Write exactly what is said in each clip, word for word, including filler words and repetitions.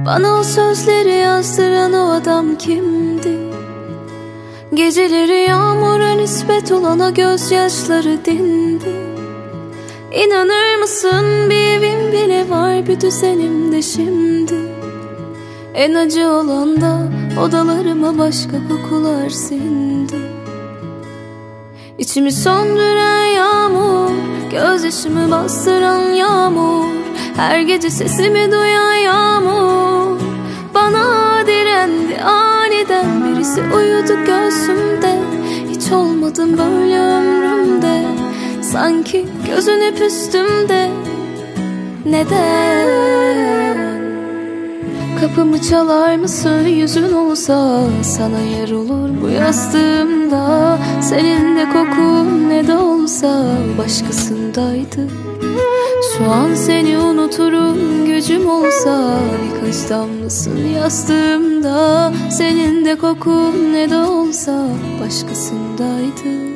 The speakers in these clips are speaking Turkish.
Bana o sözleri yazdıran o adam kimdi? Geceleri yağmura nispet olan o gözyaşları dindi. İnanır mısın, bir evim bile var, bir düzenim de şimdi. En acı olan da odalarıma başka kokular sindi. İçimi söndüren yağmur, gözyaşımı bastıran yağmur, her gece sesimi duyan yağmur. Bana direndi aniden, birisi uyudu göğsümde. Hiç olmadım böyle ömrümde, sanki gözün hep üstümde. Neden? Kapımı çalar mısın, yüzün olsa sana yer olur bu yastığımda. Senin de kokun ne de olsa başkasındaydı. Şu an seni unuturum, gücüm olsa birkaç damlasın yastığımda. Senin de kokun ne de olsa başkasındaydı.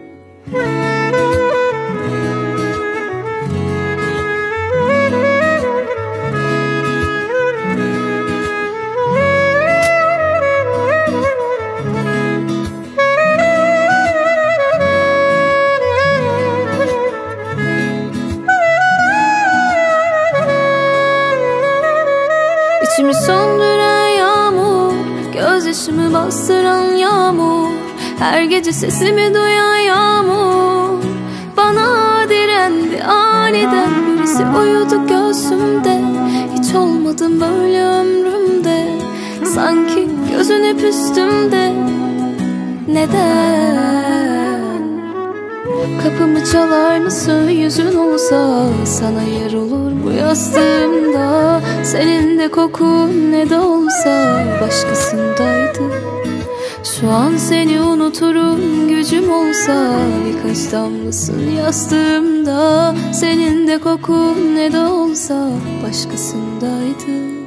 İçimi söndüren yağmur, gözyaşımı bastıran yağmur, her gece sesimi duyan yağmur. Bana direndi aniden, birisi uyudu göğsümde. Hiç olmadım böyle ömrümde, sanki gözün hep üstümde. Neden? Kapımı çalar mısın, yüzün olsa sana yer olur bu yastığımda. Senin de kokun ne de olsa başkasındaydı. Şu an seni unuturum, gücüm olsa birkaç damlasın yastığımda. Senin de kokun ne de olsa başkasındaydı.